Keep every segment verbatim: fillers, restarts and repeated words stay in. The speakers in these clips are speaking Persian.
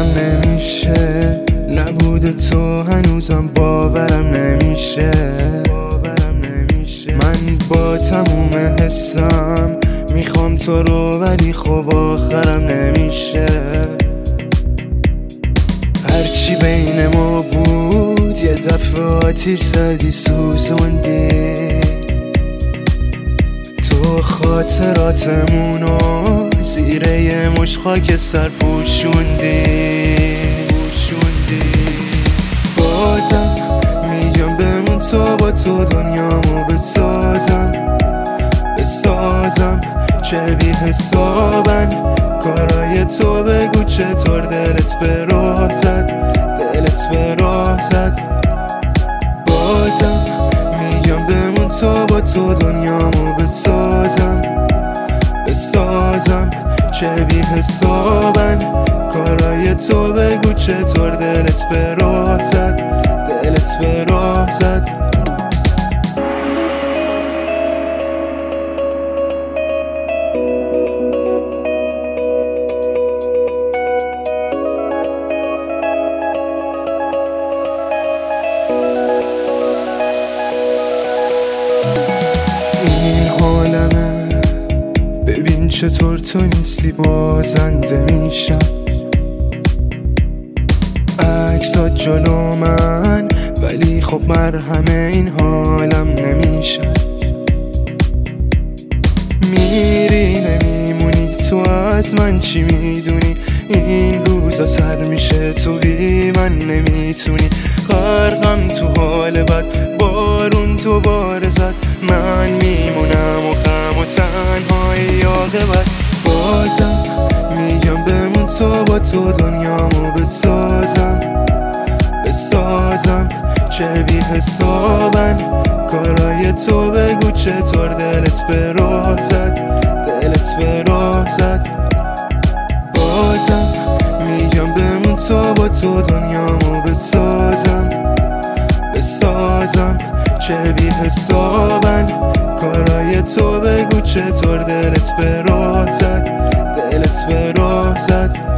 باورم نمیشه، نبود تو هنوزم باورم نمیشه. من با تموم حسم میخوام تو رو، ولی خب آخرم نمیشه. هرچی بین ما بود یه دفعه آتیش زدی سوزوندی، تو خاطراتمونو زیر یه مش خاک سر پوشوندی. بازم میگم بمون تا با تو دنیامو بسازم بسازم چه بی حسابن کارای تو، بگو چطور دلت به راه زد دلت به راه زد. بازم میگم بمون تا با تو دنیامو بسازم بسازم چه بی حسابن کارای تو، بگو چطور دلت به راه زد دلت به راه زد. این حالمه، ببین چطور تو نیستی بازنده میشم. عکسات جلو من ولی خب مرهم این حالم نمیشه. میری نمیمونی، تو از من چی میدونی؟ این روزا سر میشه تو بی من نمیتونی. غرقم تو حال بد، بارون تو بار زد، من میمونم و غم و تنهایی عاقبت. بازم میگم بمون تا با تو دنیامو بسازم بسازم چه بی حسابن کارای تو، بگو چطور دلت به راه زد دلت به راه زد. بازم میگم بمون تا با تو دنیامو بسازم بسازم چه بی حسابن کارای تو، بگو چطور دلت به راه زد دلت به راه زد.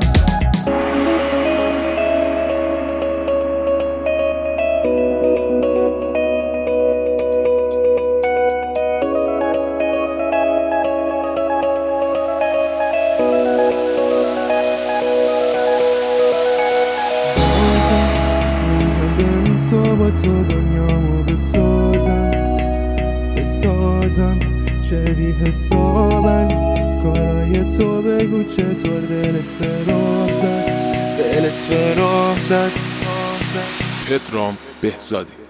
تو با تو دنیامو بسازم بسازم چه بی حسابن کارای تو، بگو چطور دلت به راه زد دلت به راه زد. پدرام بهزادی.